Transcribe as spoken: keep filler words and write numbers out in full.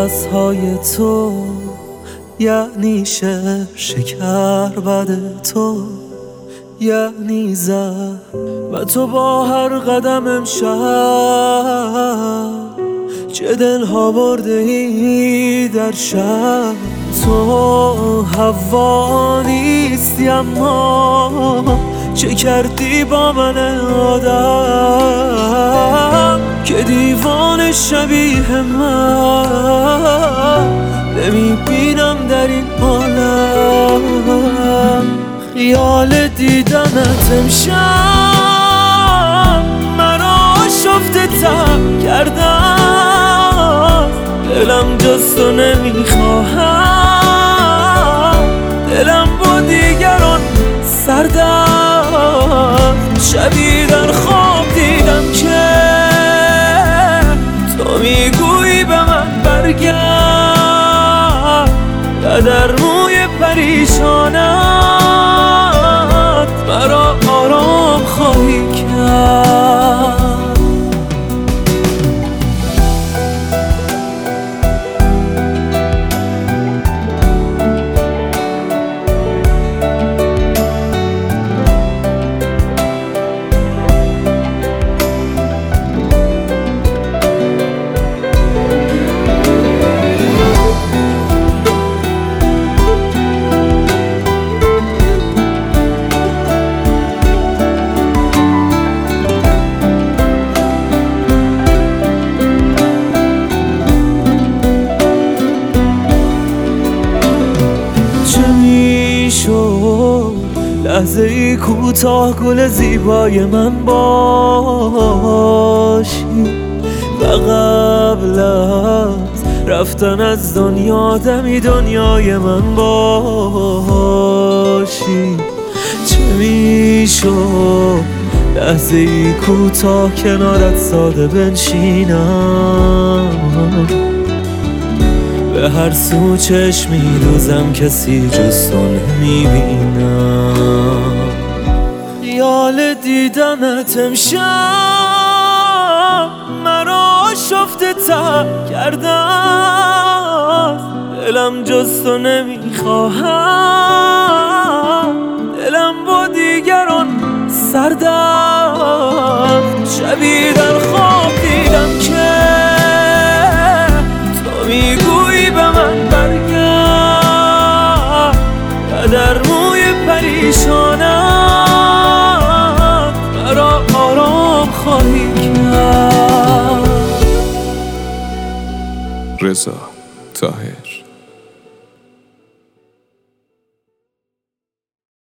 لباسهای تو یعنی شعر شکر بد تو یعنی زهر و تو با هر قدم امشب چه دلها برده ای در شب. تو هوا نیستی اما چه کردی با من آدم که دیوان شبیه من نمیبینم در این عالم. خیال دیدنت امشب مرا شفته تب کردم، دلم جز تو نمیخواهم، دلم با دیگران سردم. شبی در خواب دیدم که تو میگویی به من برگرد و در موی پریشانت مرا آرام خواهی کرد. لحظه ای کوتاه گل زیبای من باشی و قبل از رفتن از دنیا دمی دنیای من باشی. چه میشد لحظه ای کوتاه کنارت ساده بنشینم، به هر سو چشمی دوزم کسی جز تو نمیبینم. خیال دیدنت امشب مرا شفته تب کردم، دلم جز تو نمیخواهم، دلم با دیگران سردم. شبی در خواب دیدم که تو میگویی به من برگرد و در موی پریشانت مرا آرام خواهی کرد. رضا طاهر.